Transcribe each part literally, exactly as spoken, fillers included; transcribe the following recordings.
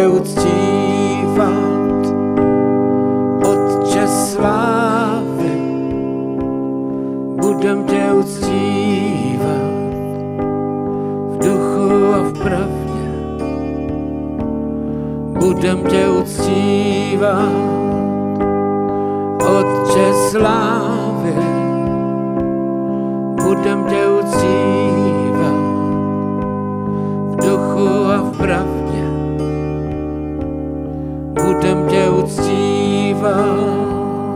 tě uctívat, Otče slávy, budem tě uctívat v duchu a v pravdě, budem tě uctívat, Otče slávy, budem tě uctívat v duchu a v pravdě, budem tě uctívat.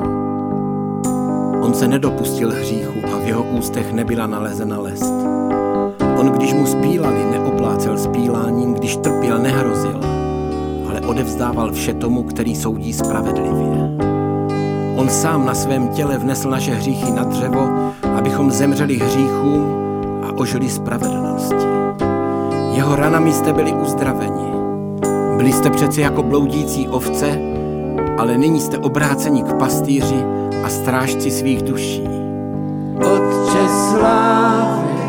On se nedopustil hříchu a v jeho ústech nebyla nalezena lest. On, když mu spílali, neoplácel spíláním, když trpěl, nehrozil, ale odevzdával vše tomu, který soudí spravedlivě. On sám na svém těle vnesl naše hříchy na dřevo, abychom zemřeli hříchům a ožili spravedlnosti. Jeho ranami jste byli uzdraveni. Byli jste přeci jako bloudící ovce, ale nyní jste obráceni k pastýři a strážci svých duší. Otče slávy,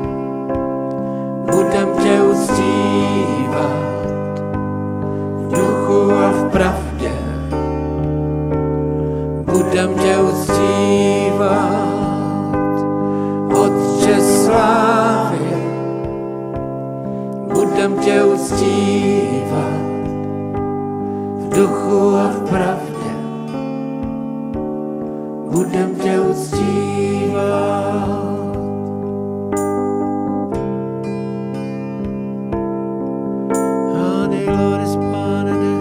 budem tě uctívat v duchu a v pravdě, budem tě uctívat, Otče slávy, budem tě uctívat v duchu a v pravdě, budem tě uctívat. Aneglores panene,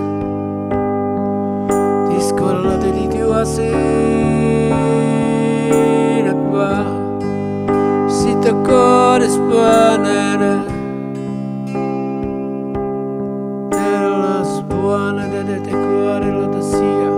discolate di Dio a sinagua, si te cores panene, te las buone de te cuore lo desia.